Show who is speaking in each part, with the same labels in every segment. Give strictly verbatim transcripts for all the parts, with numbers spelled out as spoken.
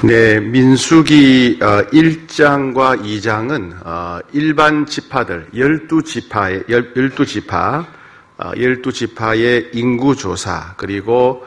Speaker 1: 네, 민수기 일 장과 이 장은 일반 지파들 열두 지파의 열두 지파 열두 지파의 인구 조사 그리고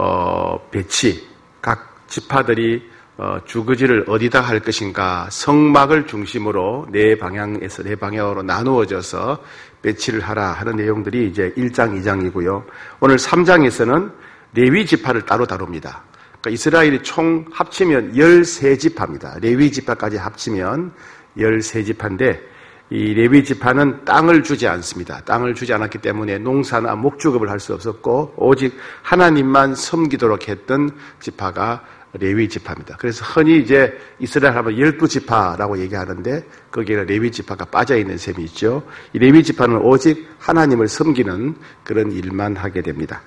Speaker 1: 배치, 각 지파들이 주거지를 어디다 할 것인가 성막을 중심으로 네 방향에서 네 방향으로 나누어져서 배치를 하라 하는 내용들이 이제 일 장, 이 장이고요. 오늘 삼 장에서는 레위 지파를 따로 다룹니다. 그러니까 이스라엘이 총 합치면 열세 지파입니다. 레위 지파까지 합치면 열세 지파인데 이 레위 지파는 땅을 주지 않습니다. 땅을 주지 않았기 때문에 농사나 목축업을 할 수 없었고 오직 하나님만 섬기도록 했던 지파가 레위 지파입니다. 그래서 흔히 이제 이스라엘 하면 열두 지파라고 얘기하는데 거기에 레위 지파가 빠져있는 셈이 있죠. 이 레위 지파는 오직 하나님을 섬기는 그런 일만 하게 됩니다.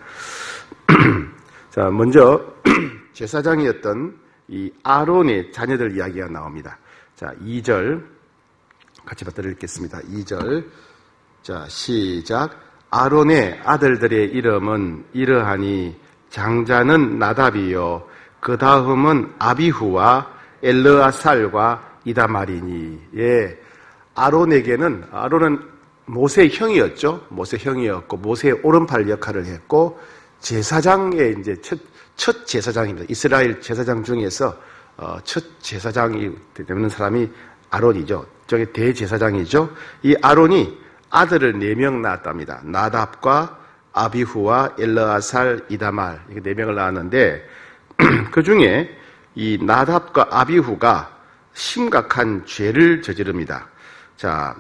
Speaker 1: 자, 먼저 제사장이었던 이 아론의 자녀들 이야기가 나옵니다. 자, 이 절 같이 받들어 읽겠습니다. 이 절. 자, 시작. 아론의 아들들의 이름은 이러하니 장자는 나답이요 그 다음은 아비후와 엘르아살과 이다말이니. 예. 아론에게는 아론은 모세의 형이었죠. 모세 형이었고 모세의 오른팔 역할을 했고 제사장의 이제 첫, 첫 제사장입니다. 이스라엘 제사장 중에서 어, 첫 제사장이 되는 사람이 아론이죠. 저게 대제사장이죠. 이 아론이 아들을 네 명 낳았답니다. 나답과 아비후와 엘르아살, 이다말 이렇게 네 명을 낳았는데 그 중에 이 나답과 아비후가 심각한 죄를 저지릅니다. 자,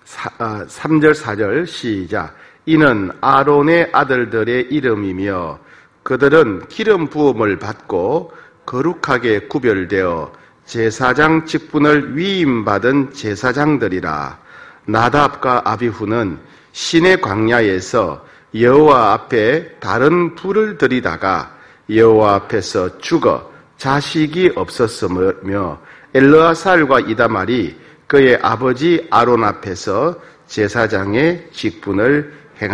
Speaker 1: 삼 절, 사 절 시작. 이는 아론의 아들들의 이름이며 그들은 기름 부음을 받고 거룩하게 구별되어 제사장 직분을 위임받은 제사장들이라. 나답과 아비후는 시내 광야에서 여호와 앞에 다른 불을 들이다가 여호와 앞에서 죽어 자식이 없었으며 엘르아살과 이다말이 그의 아버지 아론 앞에서 제사장의 직분을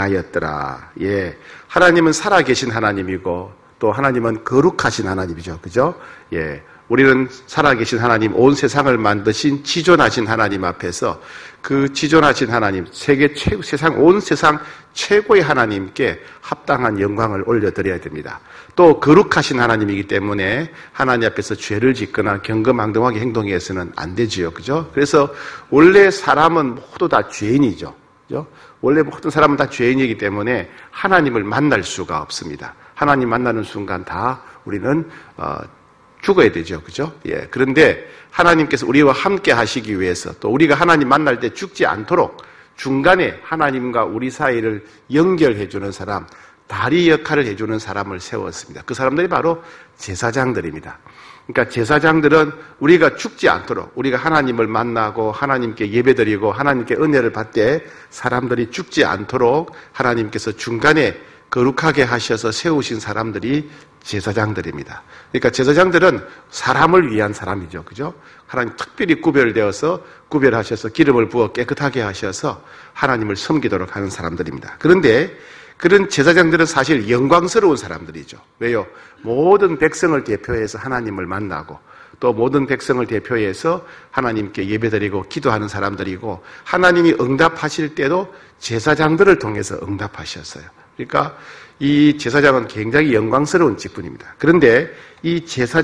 Speaker 1: 행하였더라. 예. 하나님은 살아계신 하나님이고 또 하나님은 거룩하신 하나님이죠. 그죠? 예. 우리는 살아계신 하나님, 온 세상을 만드신 지존하신 하나님 앞에서 그 지존하신 하나님, 세계 최고, 세상, 온 세상 최고의 하나님께 합당한 영광을 올려드려야 됩니다. 또 거룩하신 하나님이기 때문에 하나님 앞에서 죄를 짓거나 경거망동하게 행동해서는 안 되지요. 그죠? 그래서 원래 사람은 모두 다 죄인이죠. 그죠? 원래 모든 사람은 다 죄인이기 때문에 하나님을 만날 수가 없습니다. 하나님 만나는 순간 다 우리는 어, 죽어야 되죠. 그죠? 예. 그런데 하나님께서 우리와 함께 하시기 위해서 또 우리가 하나님 만날 때 죽지 않도록 중간에 하나님과 우리 사이를 연결해주는 사람, 다리 역할을 해주는 사람을 세웠습니다. 그 사람들이 바로 제사장들입니다. 그러니까 제사장들은 우리가 죽지 않도록 우리가 하나님을 만나고 하나님께 예배드리고 하나님께 은혜를 받되 사람들이 죽지 않도록 하나님께서 중간에 거룩하게 하셔서 세우신 사람들이 제사장들입니다. 그러니까 제사장들은 사람을 위한 사람이죠. 그죠? 하나님 특별히 구별되어서 구별하셔서 기름을 부어 깨끗하게 하셔서 하나님을 섬기도록 하는 사람들입니다. 그런데 그런 제사장들은 사실 영광스러운 사람들이죠. 왜요? 모든 백성을 대표해서 하나님을 만나고 또 모든 백성을 대표해서 하나님께 예배드리고 기도하는 사람들이고 하나님이 응답하실 때도 제사장들을 통해서 응답하셨어요. 그러니까 이 제사장은 굉장히 영광스러운 직분입니다. 그런데 이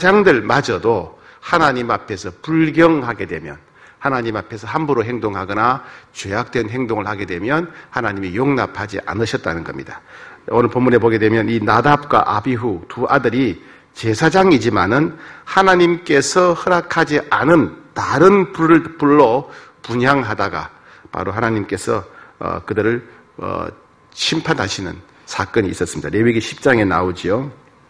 Speaker 1: 제사장들마저도 하나님 앞에서 불경하게 되면 하나님 앞에서 함부로 행동하거나 죄악된 행동을 하게 되면 하나님이 용납하지 않으셨다는 겁니다. 오늘 본문에 보게 되면 이 나답과 아비후 두 아들이 제사장이지만은 하나님께서 허락하지 않은 다른 불을, 불로 분향하다가 바로 하나님께서 어, 그들을 어, 심판하시는 사건이 있었습니다. 레위기 십 장에 나오지요.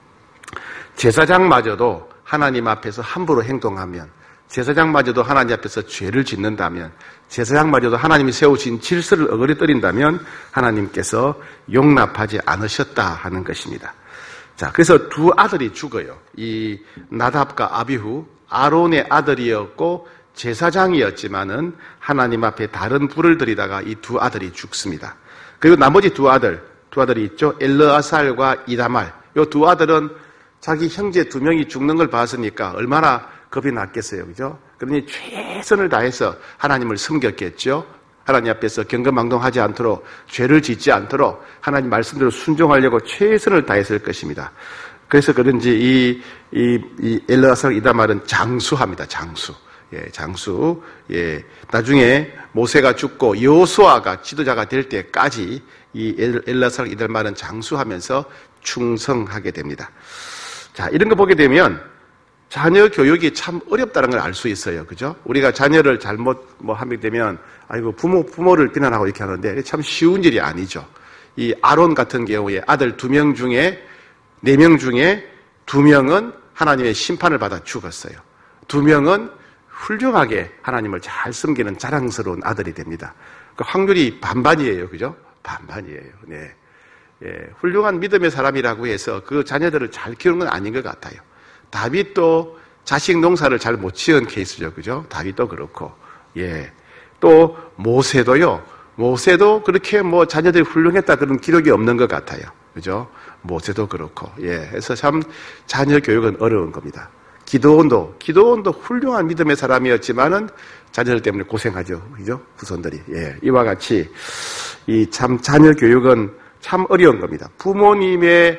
Speaker 1: 제사장마저도 하나님 앞에서 함부로 행동하면 제사장마저도 하나님 앞에서 죄를 짓는다면 제사장마저도 하나님이 세우신 질서를 어그러뜨린다면 하나님께서 용납하지 않으셨다 하는 것입니다. 자, 그래서 두 아들이 죽어요. 이 나답과 아비후, 아론의 아들이었고 제사장이었지만은 하나님 앞에 다른 불을 들이다가 이 두 아들이 죽습니다. 그리고 나머지 두 아들, 두 아들이 있죠. 엘르아살과 이다말. 이 두 아들은 자기 형제 두 명이 죽는 걸 봤으니까 얼마나 겁이 났겠어요. 그죠? 그러니 최선을 다해서 하나님을 섬겼겠죠. 하나님 앞에서 경거망동하지 않도록, 죄를 짓지 않도록 하나님 말씀대로 순종하려고 최선을 다했을 것입니다. 그래서 그런지 이, 이, 이 엘르아살 이다말은 장수합니다. 장수. 예, 장수. 예, 나중에 모세가 죽고 여호수아가 지도자가 될 때까지 이 엘르아살 이다말은 장수하면서 충성하게 됩니다. 자, 이런 거 보게 되면 자녀 교육이 참 어렵다는 걸 알 수 있어요. 그죠? 우리가 자녀를 잘못 뭐 하게 되면 아이고 부모 부모를 비난하고 이렇게 하는데 참 쉬운 일이 아니죠. 이 아론 같은 경우에 아들 두 명 중에 네 명 중에 두 명은 하나님의 심판을 받아 죽었어요. 두 명은 훌륭하게 하나님을 잘 섬기는 자랑스러운 아들이 됩니다. 그 확률이 반반이에요. 그죠? 반반이에요. 네. 예, 훌륭한 믿음의 사람이라고 해서 그 자녀들을 잘 키우는 건 아닌 것 같아요. 다윗도 자식 농사를 잘 못 지은 케이스죠. 그죠? 다윗도 그렇고. 예. 또 모세도요. 모세도 그렇게 뭐 자녀들이 훌륭했다 그런 기록이 없는 것 같아요. 그죠? 모세도 그렇고. 예. 그래서 참 자녀 교육은 어려운 겁니다. 기도원도, 기도원도 훌륭한 믿음의 사람이었지만은 자녀들 때문에 고생하죠. 그죠? 후손들이. 예. 이와 같이 이 참 자녀 교육은 참 어려운 겁니다. 부모님의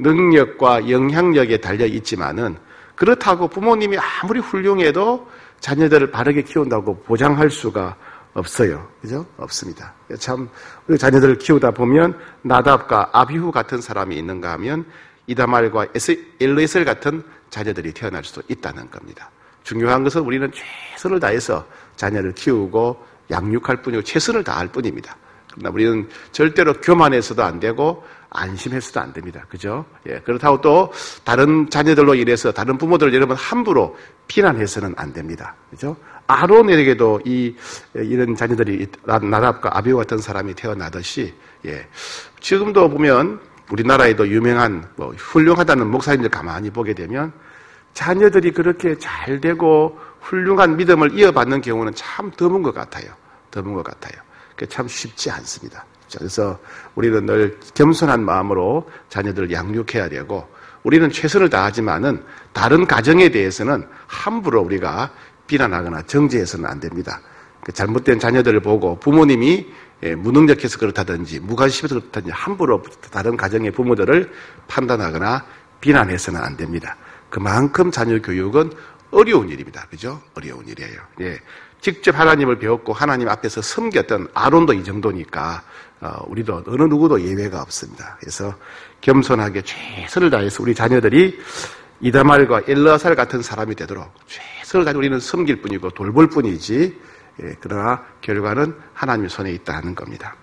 Speaker 1: 능력과 영향력에 달려 있지만은 그렇다고 부모님이 아무리 훌륭해도 자녀들을 바르게 키운다고 보장할 수가 없어요. 그죠? 없습니다. 참 우리 자녀들을 키우다 보면 나답과 아비후 같은 사람이 있는가 하면 이다말과 엘르에셀 같은 자녀들이 태어날 수도 있다는 겁니다. 중요한 것은 우리는 최선을 다해서 자녀를 키우고 양육할 뿐이고 최선을 다할 뿐입니다. 그러나 우리는 절대로 교만해서도 안 되고 안심해서도 안 됩니다. 그죠? 예. 그렇다고 또 다른 자녀들로 인해서 다른 부모들 여러분 함부로 비난해서는 안 됩니다. 그죠? 아론에게도 이 이런 자녀들이 나답과 아비후 같은 사람이 태어나듯이 예. 지금도 보면 우리나라에도 유명한 뭐 훌륭하다는 목사님들 가만히 보게 되면 자녀들이 그렇게 잘 되고 훌륭한 믿음을 이어받는 경우는 참 드문 것 같아요. 드문 것 같아요. 그게 참 쉽지 않습니다. 그래서 우리는 늘 겸손한 마음으로 자녀들을 양육해야 되고 우리는 최선을 다하지만은 다른 가정에 대해서는 함부로 우리가 비난하거나 정죄해서는 안 됩니다. 잘못된 자녀들을 보고 부모님이 무능력해서 그렇다든지 무관심해서 그렇다든지 함부로 다른 가정의 부모들을 판단하거나 비난해서는 안 됩니다. 그만큼 자녀 교육은 어려운 일입니다. 그죠? 어려운 일이에요. 예. 직접 하나님을 배웠고 하나님 앞에서 섬겼던 아론도 이 정도니까 어, 우리도 어느 누구도 예외가 없습니다. 그래서 겸손하게 최선을 다해서 우리 자녀들이 이다말과 엘르아살 같은 사람이 되도록 최선을 다해 우리는 섬길 뿐이고 돌볼 뿐이지 예, 그러나 결과는 하나님의 손에 있다는 겁니다.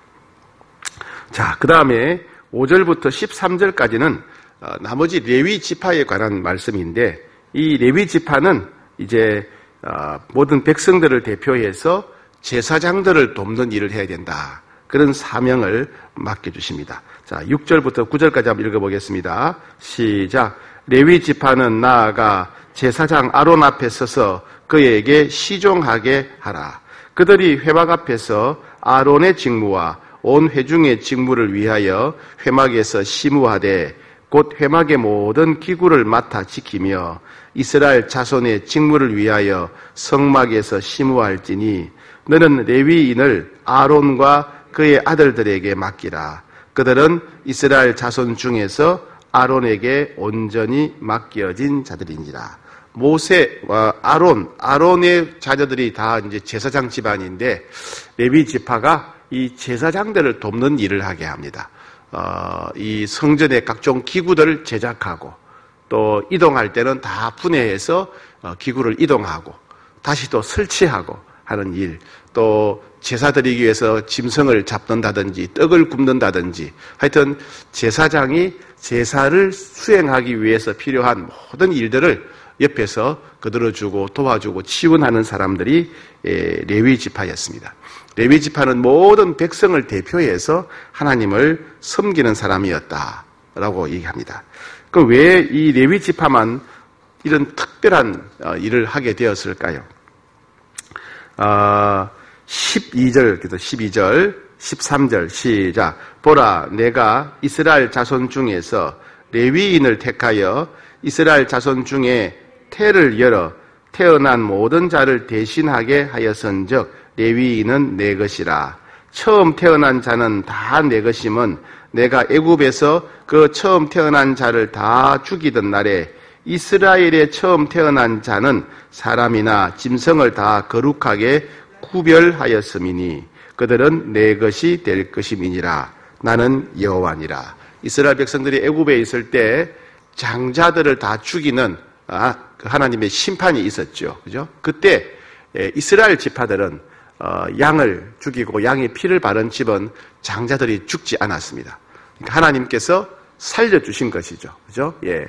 Speaker 1: 자, 그 다음에 오 절부터 십삼 절까지는 어, 나머지 레위 지파에 관한 말씀인데 이 레위 지파는 이제 어, 모든 백성들을 대표해서 제사장들을 돕는 일을 해야 된다. 그런 사명을 맡겨주십니다. 자, 육 절부터 구 절까지 한번 읽어보겠습니다. 시작. 레위 지파는 나아가 제사장 아론 앞에 서서 그에게 시종하게 하라. 그들이 회막 앞에서 아론의 직무와 온 회중의 직무를 위하여 회막에서 시무하되 곧 회막의 모든 기구를 맡아 지키며 이스라엘 자손의 직무를 위하여 성막에서 시무할지니 너는 레위인을 아론과 그의 아들들에게 맡기라. 그들은 이스라엘 자손 중에서 아론에게 온전히 맡겨진 자들인지라. 모세와 아론, 아론의 자녀들이 다 이제 제사장 집안인데 레위 지파가 이 제사장들을 돕는 일을 하게 합니다. 어, 이 성전의 각종 기구들을 제작하고 또 이동할 때는 다 분해해서 어, 기구를 이동하고 다시 또 설치하고 하는 일, 또 제사 드리기 위해서 짐승을 잡는다든지 떡을 굽는다든지 하여튼 제사장이 제사를 수행하기 위해서 필요한 모든 일들을 옆에서 거들어주고 도와주고 지원하는 사람들이 레위 지파였습니다. 레위 지파는 모든 백성을 대표해서 하나님을 섬기는 사람이었다라고 얘기합니다. 그럼 왜 이 레위 지파만 이런 특별한 일을 하게 되었을까요? 어, 십이 절, 그래서 십이 절, 십삼 절 시작. 보라, 내가 이스라엘 자손 중에서 레위인을 택하여 이스라엘 자손 중에 태를 열어 태어난 모든 자를 대신하게 하였은즉 레위인은 내 것이라. 처음 태어난 자는 다 내 것임은 내가 애굽에서 그 처음 태어난 자를 다 죽이던 날에 이스라엘의 처음 태어난 자는 사람이나 짐승을 다 거룩하게 구별하였음이니 그들은 내 것이 될 것임이니라. 나는 여호와니라. 이스라엘 백성들이 애굽에 있을 때 장자들을 다 죽이는 하나님의 심판이 있었죠. 그죠? 그때 이스라엘 지파들은 양을 죽이고 양의 피를 바른 집은 장자들이 죽지 않았습니다. 그러니까 하나님께서 살려주신 것이죠. 그죠? 예.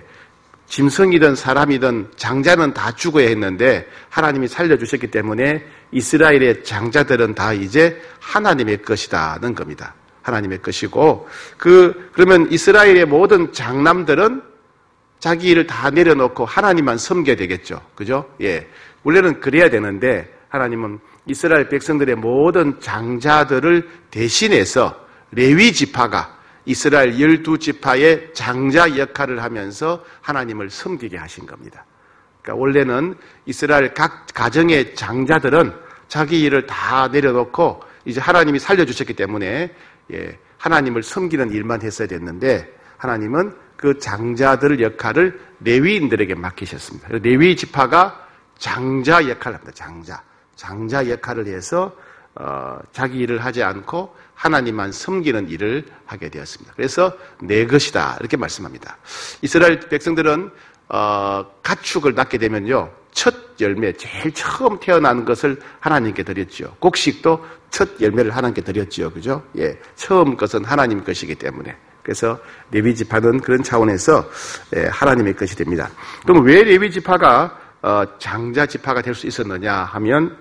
Speaker 1: 짐승이든 사람이든 장자는 다 죽어야 했는데 하나님이 살려주셨기 때문에 이스라엘의 장자들은 다 이제 하나님의 것이다는 겁니다. 하나님의 것이고, 그, 그러면 이스라엘의 모든 장남들은 자기 일을 다 내려놓고 하나님만 섬겨야 되겠죠. 그죠? 예. 원래는 그래야 되는데 하나님은 이스라엘 백성들의 모든 장자들을 대신해서 레위 지파가 이스라엘 열두 지파의 장자 역할을 하면서 하나님을 섬기게 하신 겁니다. 그러니까 원래는 이스라엘 각 가정의 장자들은 자기 일을 다 내려놓고 이제 하나님이 살려주셨기 때문에 예, 하나님을 섬기는 일만 했어야 됐는데 하나님은 그 장자들 역할을 레위인들에게 맡기셨습니다. 레위 지파가 장자 역할을 합니다. 장자. 장자 역할을 해서 어, 자기 일을 하지 않고 하나님만 섬기는 일을 하게 되었습니다. 그래서 내 것이다 이렇게 말씀합니다. 이스라엘 백성들은 어, 가축을 낳게 되면요 첫 열매, 제일 처음 태어난 것을 하나님께 드렸죠. 곡식도 첫 열매를 하나님께 드렸죠. 그죠? 예, 처음 것은 하나님 것이기 때문에. 그래서 레위 지파는 그런 차원에서 예, 하나님의 것이 됩니다. 그럼 왜 레위 지파가 어, 장자 지파가 될 수 있었느냐 하면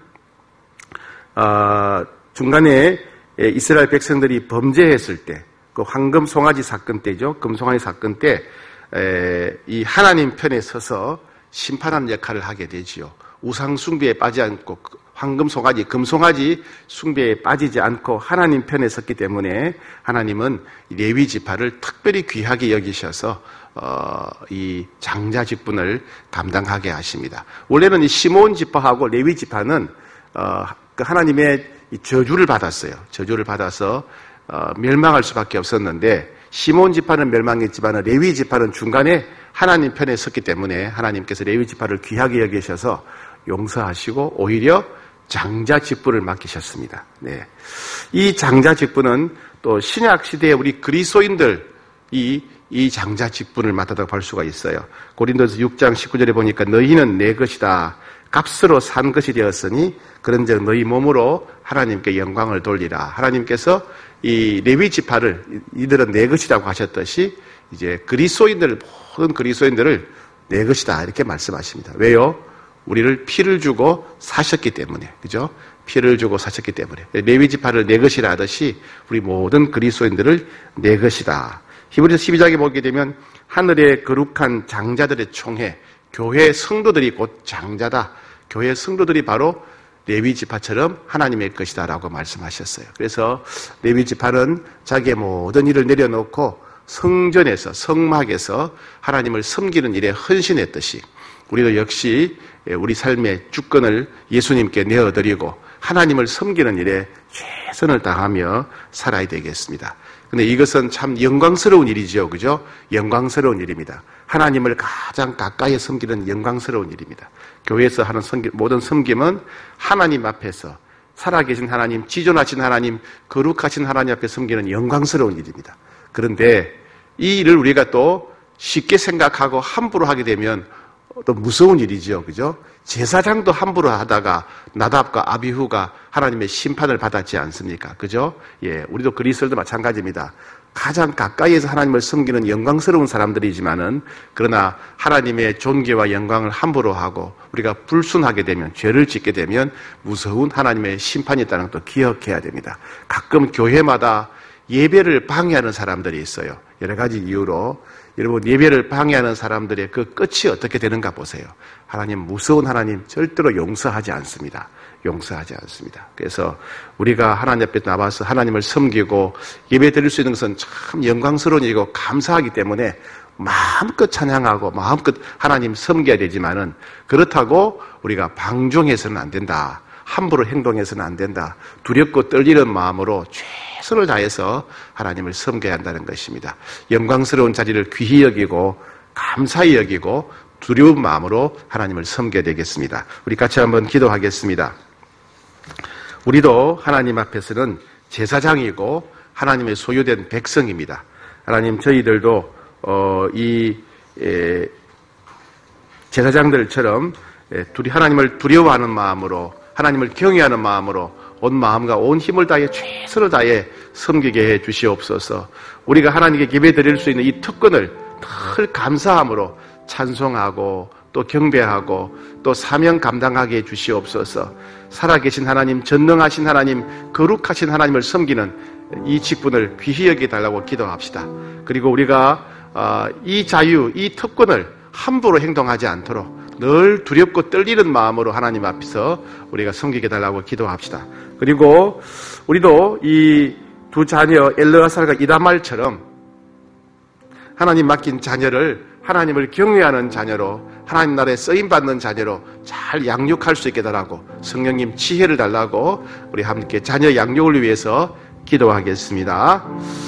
Speaker 1: 어, 중간에 이스라엘 백성들이 범죄했을 때, 그 황금 송아지 사건 때죠. 금송아지 사건 때, 에, 이 하나님 편에 서서 심판하는 역할을 하게 되지요. 우상 숭배에 빠지지 않고, 황금 송아지, 금송아지 숭배에 빠지지 않고 하나님 편에 섰기 때문에 하나님은 레위 지파를 특별히 귀하게 여기셔서 어, 이 장자 직분을 감당하게 하십니다. 원래는 이 시몬 지파하고 레위 지파는 어, 그 하나님의 이 저주를 받았어요. 저주를 받아서 어, 멸망할 수밖에 없었는데 시몬 지파는 멸망했지만 레위 지파는 중간에 하나님 편에 섰기 때문에 하나님께서 레위 지파를 귀하게 여기셔서 용서하시고 오히려 장자 직분을 맡기셨습니다. 네. 이 장자 직분은 또 신약 시대에 우리 그리스도인들이 이 장자 직분을 맡았다고 볼 수가 있어요. 고린도서 육 장 십구 절에 보니까 너희는 내 것이다. 값으로 산 것이 되었으니 그런즉 너희 몸으로 하나님께 영광을 돌리라. 하나님께서 이 레위 지파를 이들은 내 것이라고 하셨듯이 이제 그리스도인들 모든 그리스도인들을 내 것이다 이렇게 말씀하십니다. 왜요? 우리를 피를 주고 사셨기 때문에, 그죠? 피를 주고 사셨기 때문에 레위 지파를 내 것이라 하듯이 우리 모든 그리스도인들을 내 것이다. 히브리서 십이 장에 보게 되면 하늘의 거룩한 장자들의 총회, 교회 성도들이 곧 장자다. 교회 성도들이 바로 레위 지파처럼 하나님의 것이다라고 말씀하셨어요. 그래서 레위 지파는 자기의 모든 일을 내려놓고 성전에서 성막에서 하나님을 섬기는 일에 헌신했듯이 우리도 역시 우리 삶의 주권을 예수님께 내어드리고 하나님을 섬기는 일에 최선을 다하며 살아야 되겠습니다. 근데 이것은 참 영광스러운 일이죠. 그죠? 영광스러운 일입니다. 하나님을 가장 가까이 섬기는 영광스러운 일입니다. 교회에서 하는 섬김, 모든 섬김은 하나님 앞에서 살아계신 하나님, 지존하신 하나님, 거룩하신 하나님 앞에 섬기는 영광스러운 일입니다. 그런데 이 일을 우리가 또 쉽게 생각하고 함부로 하게 되면 또 무서운 일이죠. 그죠? 제사장도 함부로 하다가 나답과 아비후가 하나님의 심판을 받았지 않습니까? 그죠? 예, 우리도 그리스도도 마찬가지입니다. 가장 가까이에서 하나님을 섬기는 영광스러운 사람들이지만은 그러나 하나님의 존귀와 영광을 함부로 하고 우리가 불순하게 되면 죄를 짓게 되면 무서운 하나님의 심판이 있다는 것도 기억해야 됩니다. 가끔 교회마다 예배를 방해하는 사람들이 있어요. 여러 가지 이유로 여러분 예배를 방해하는 사람들의 그 끝이 어떻게 되는가 보세요. 하나님 무서운 하나님 절대로 용서하지 않습니다. 용서하지 않습니다. 그래서 우리가 하나님 앞에 나와서 하나님을 섬기고 예배 드릴 수 있는 것은 참 영광스러운 일이고 감사하기 때문에 마음껏 찬양하고 마음껏 하나님 섬겨야 되지만은 그렇다고 우리가 방종해서는 안 된다. 함부로 행동해서는 안 된다. 두렵고 떨리는 마음으로 최선을 다해서 하나님을 섬겨야 한다는 것입니다. 영광스러운 자리를 귀히 여기고 감사히 여기고 두려운 마음으로 하나님을 섬겨야 되겠습니다. 우리 같이 한번 기도하겠습니다. 우리도 하나님 앞에서는 제사장이고 하나님의 소유된 백성입니다. 하나님, 저희들도 어, 이 에, 제사장들처럼 에, 두리, 하나님을 두려워하는 마음으로 하나님을 경외하는 마음으로 온 마음과 온 힘을 다해 최선을 다해 섬기게 해 주시옵소서. 우리가 하나님께 예배드릴 수 있는 이 특권을 늘 감사함으로 찬송하고 또 경배하고 또 사명 감당하게 해 주시옵소서. 살아계신 하나님, 전능하신 하나님, 거룩하신 하나님을 섬기는 이 직분을 귀히 여기달라고 기도합시다. 그리고 우리가 이 자유, 이 특권을 함부로 행동하지 않도록 늘 두렵고 떨리는 마음으로 하나님 앞에서 우리가 섬기게 달라고 기도합시다. 그리고 우리도 이 두 자녀 엘르아살과 이다말처럼 하나님 맡긴 자녀를 하나님을 경외하는 자녀로 하나님 나라에 쓰임받는 자녀로 잘 양육할 수 있게 달라고 성령님 지혜를 달라고 우리 함께 자녀 양육을 위해서 기도하겠습니다.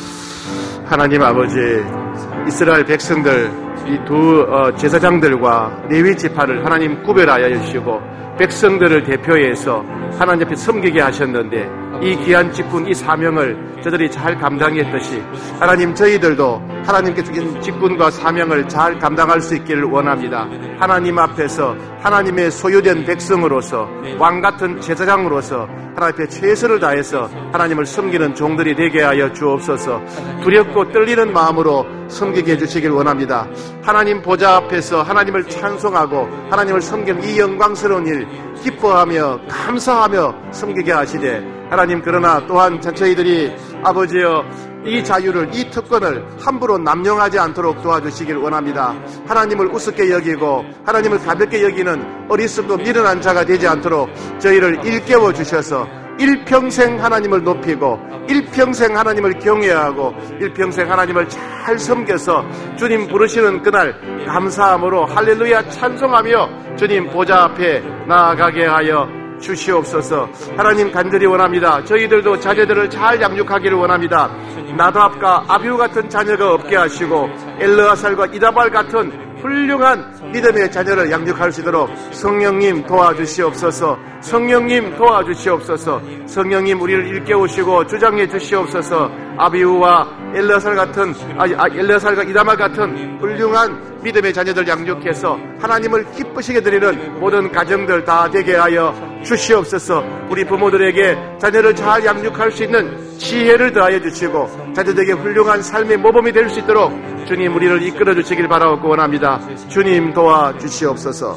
Speaker 1: 하나님 아버지, 이스라엘 백성들 이 두 제사장들과 레위 지파를 하나님 구별하여 주시고 백성들을 대표해서 하나님 앞에 섬기게 하셨는데 이 귀한 직분, 이 사명을 저들이 잘 감당했듯이 하나님, 저희들도 하나님께 주신 직분과 사명을 잘 감당할 수 있기를 원합니다. 하나님 앞에서 하나님의 소유된 백성으로서 왕같은 제사장으로서 하나님 앞에 최선을 다해서 하나님을 섬기는 종들이 되게 하여 주옵소서. 두렵고 떨리는 마음으로 섬기게 해주시길 원합니다. 하나님 보좌 앞에서 하나님을 찬송하고 하나님을 섬기는 이 영광스러운 일 기뻐하며 감사하며 섬기게 하시되 하나님, 그러나 또한 저희들이 아버지여 이 자유를, 이 특권을 함부로 남용하지 않도록 도와주시길 원합니다. 하나님을 우습게 여기고 하나님을 가볍게 여기는 어리석고 미련한 자가 되지 않도록 저희를 일깨워 주셔서 일평생 하나님을 높이고 일평생 하나님을 경외하고 일평생 하나님을 잘 섬겨서 주님 부르시는 그날 감사함으로 할렐루야 찬송하며 주님 보좌 앞에 나아가게 하여 주시옵소서. 하나님, 간절히 원합니다. 저희들도 자녀들을 잘 양육하기를 원합니다. 나답과 아비후 같은 자녀가 없게 하시고 엘르아살과 이다발 같은 훌륭한 믿음의 자녀를 양육할 수 있도록 성령님 도와주시옵소서. 성령님 도와주시옵소서. 성령님 우리를 일깨우시고 주장해 주시옵소서. 아비후와 엘르아살 같은 아, 엘르아살과 이다말 같은 훌륭한 믿음의 자녀들 양육해서 하나님을 기쁘시게 드리는 모든 가정들 다 되게 하여 주시옵소서. 우리 부모들에게 자녀를 잘 양육할 수 있는 지혜를 더하여 주시고 자녀들에게 훌륭한 삶의 모범이 될 수 있도록 주님 우리를 이끌어 주시길 바라고 원합니다. 주님 도와주시옵소서.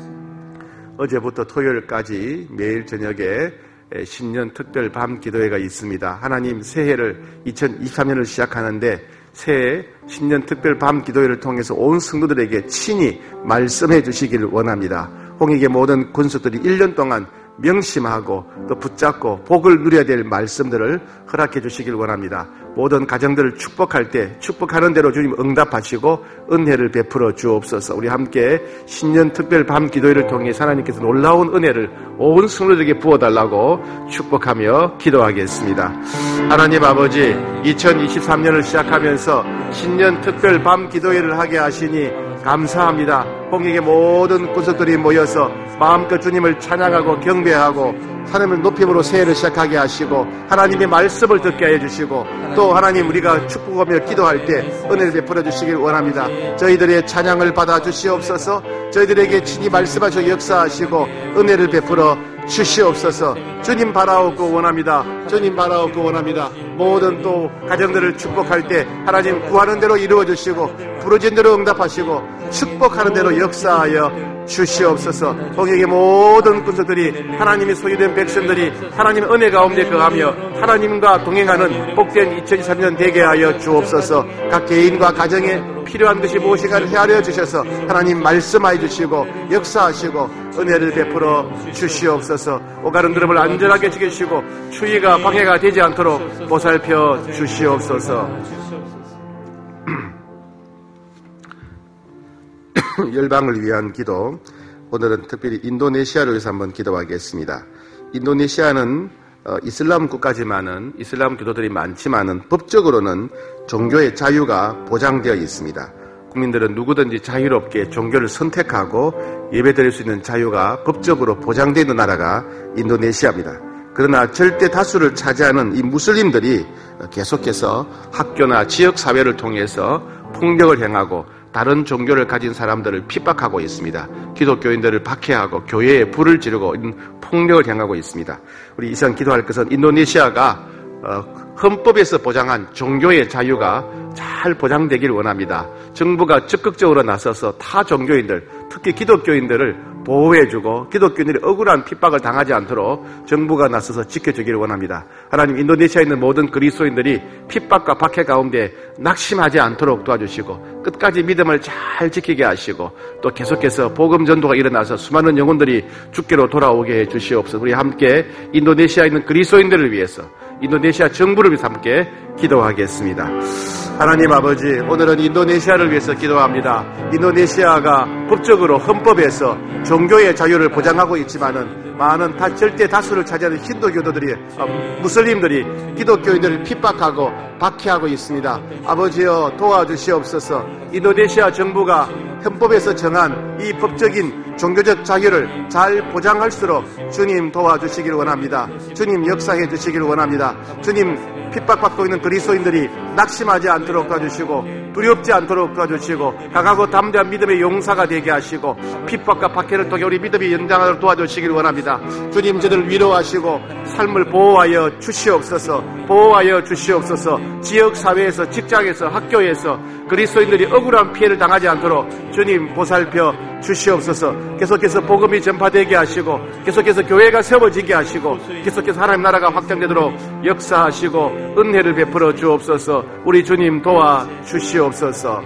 Speaker 1: 어제부터 토요일까지 매일 저녁에 신년 특별 밤 기도회가 있습니다. 하나님, 새해를 이천이십삼 년을 시작하는데 새해 신년 특별 밤 기도회를 통해서 온 성도들에게 친히 말씀해 주시기를 원합니다. 홍익의 모든 군수들이 일 년 동안 명심하고 또 붙잡고 복을 누려야 될 말씀들을 허락해 주시길 원합니다. 모든 가정들을 축복할 때 축복하는 대로 주님 응답하시고 은혜를 베풀어 주옵소서. 우리 함께 신년 특별 밤 기도회를 통해 하나님께서 놀라운 은혜를 온 성도들에게 부어달라고 축복하며 기도하겠습니다. 하나님 아버지, 이천이십삼 년을 시작하면서 신년 특별 밤 기도회를 하게 하시니 감사합니다. 홍익의 모든 군수들이 모여서 마음껏 주님을 찬양하고 경배하고 하나님을 높임으로 새해를 시작하게 하시고 하나님의 말씀을 듣게 해주시고 또 하나님, 우리가 축복하며 기도할 때 은혜를 베풀어 주시길 원합니다. 저희들의 찬양을 받아 주시옵소서. 저희들에게 친히 말씀하시고 역사하시고 은혜를 베풀어 주시옵소서. 주님 바라옵고 원합니다. 주님 바라옵고 원합니다. 모든 또 가정들을 축복할 때 하나님 구하는 대로 이루어 주시고 부르짖는 대로 응답하시고 축복하는 대로 역사하여 주시옵소서. 홍익의 모든 군수들이 하나님의 소유된 백성들이 하나님의 은혜 가운데 거하며 하나님과 동행하는 복된 이천이십삼 년 되게 하여 주옵소서. 각 개인과 가정에 필요한 것이 무엇인가를 헤아려 주셔서 하나님 말씀하여 주시고 역사하시고 은혜를 베풀어 주시옵소서. 오가는 드럼을 안전하게 지키시고 추위가 방해가 되지 않도록 보살펴 주시옵소서. 열방을 위한 기도, 오늘은 특별히 인도네시아를 위해서 한번 기도하겠습니다. 인도네시아는 어, 이슬람 국가지만은 이슬람 교도들이 많지만은 법적으로는 종교의 자유가 보장되어 있습니다. 국민들은 누구든지 자유롭게 종교를 선택하고 예배드릴 수 있는 자유가 법적으로 보장되어 있는 나라가 인도네시아입니다. 그러나 절대 다수를 차지하는 이 무슬림들이 계속해서 학교나 지역사회를 통해서 폭력을 행하고 다른 종교를 가진 사람들을 핍박하고 있습니다. 기독교인들을 박해하고 교회에 불을 지르고 폭력을 행하고 있습니다. 우리 이 시간 기도할 것은 인도네시아가 헌법에서 보장한 종교의 자유가 잘 보장되길 원합니다. 정부가 적극적으로 나서서 타 종교인들, 특히 기독교인들을 보호해주고 기독교인들이 억울한 핍박을 당하지 않도록 정부가 나서서 지켜주기를 원합니다. 하나님, 인도네시아에 있는 모든 그리스도인들이 핍박과 박해 가운데 낙심하지 않도록 도와주시고 끝까지 믿음을 잘 지키게 하시고 또 계속해서 복음 전도가 일어나서 수많은 영혼들이 주께로 돌아오게 해주시옵소서. 우리 함께 인도네시아에 있는 그리스도인들을 위해서, 인도네시아 정부를 위해서 함께 기도하겠습니다. 하나님 아버지, 오늘은 인도네시아를 위해서 기도합니다. 인도네시아가 법적으로 헌법에서 종교의 자유를 보장하고 있지만은 많은 다 절대 다수를 차지하는 힌두교도들이, 무슬림들이 기독교인들을 핍박하고 박해하고 있습니다. 아버지여, 도와주시옵소서. 인도네시아 정부가 헌법에서 정한 이 법적인 종교적 자유를 잘 보장할수록 주님 도와주시기를 원합니다. 주님 역사해 주시기를 원합니다. 주님, 핍박받고 있는 그리스도인들이 낙심하지 않도록 도와주시고 두렵지 않도록 도와주시고 강하고 담대한 믿음의 용사가 되게 하시고 핍박과 박해를 통해 우리 믿음이 연장하도록 도와주시기를 원합니다. 주님, 저들을 위로하시고 삶을 보호하여 주시옵소서. 보호하여 주시옵소서. 지역사회에서, 직장에서, 학교에서 그리스도인들이 억울한 피해를 당하지 않도록 주님 보살펴 주시옵소서. 계속해서 복음이 전파되게 하시고 계속해서 교회가 세워지게 하시고 계속해서 하나님 나라가 확장되도록 역사하시고 은혜를 베풀어 주옵소서. 우리 주님 도와 주시옵소서.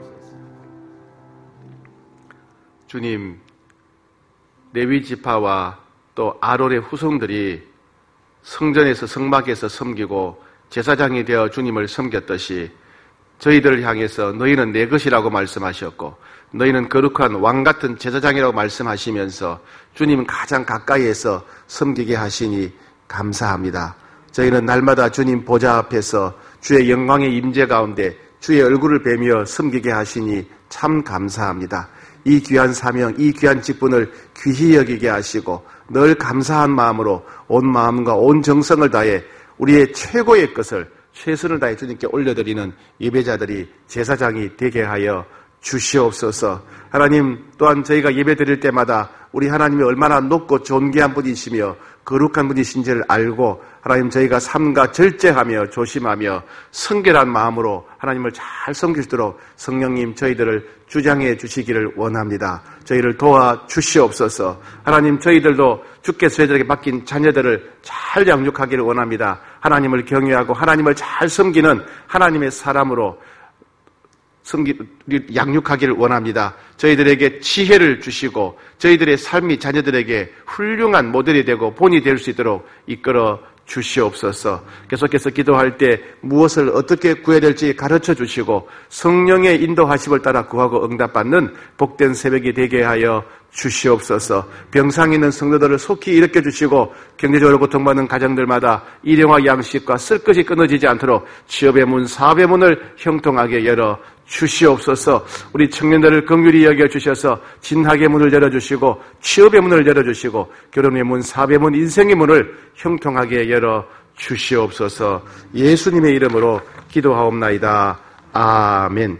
Speaker 1: 주님, 레위 지파와 또 아론의 후손들이 성전에서 성막에서 섬기고 제사장이 되어 주님을 섬겼듯이 저희들을 향해서 너희는 내 것이라고 말씀하셨고 너희는 거룩한 왕같은 제사장이라고 말씀하시면서 주님은 가장 가까이에서 섬기게 하시니 감사합니다. 저희는 날마다 주님 보좌 앞에서 주의 영광의 임재 가운데 주의 얼굴을 뵈며 섬기게 하시니 참 감사합니다. 이 귀한 사명, 이 귀한 직분을 귀히 여기게 하시고 늘 감사한 마음으로 온 마음과 온 정성을 다해 우리의 최고의 것을, 최선을 다해 주님께 올려드리는 예배자들이 제사장이 되게 하여 주시옵소서. 하나님, 또한 저희가 예배 드릴 때마다 우리 하나님이 얼마나 높고 존귀한 분이시며 거룩한 분이신지를 알고 하나님, 저희가 삼가 절제하며 조심하며 성결한 마음으로 하나님을 잘 섬기도록 성령님 저희들을 주장해 주시기를 원합니다. 저희를 도와 주시옵소서. 하나님, 저희들도 주께서 저희들에게 맡긴 자녀들을 잘 양육하기를 원합니다. 하나님을 경외하고 하나님을 잘 섬기는 하나님의 사람으로 섬기, 양육하기를 원합니다. 저희들에게 지혜를 주시고 저희들의 삶이 자녀들에게 훌륭한 모델이 되고 본이 될 수 있도록 이끌어 주시옵소서. 계속해서 기도할 때 무엇을 어떻게 구해야 될지 가르쳐 주시고 성령의 인도하심을 따라 구하고 응답받는 복된 새벽이 되게 하여 주시옵소서. 병상에 있는 성도들을 속히 일으켜 주시고 경제적으로 고통받는 가정들마다 일용할 양식과 쓸 것이 끊어지지 않도록 취업의 문, 사업의 문을 형통하게 열어 주시옵소서. 우리 청년들을 긍휼히 여겨 주셔서 진학의 문을 열어주시고 취업의 문을 열어주시고 결혼의 문, 사업의 문, 인생의 문을 형통하게 열어 주시옵소서. 예수님의 이름으로 기도하옵나이다. 아멘.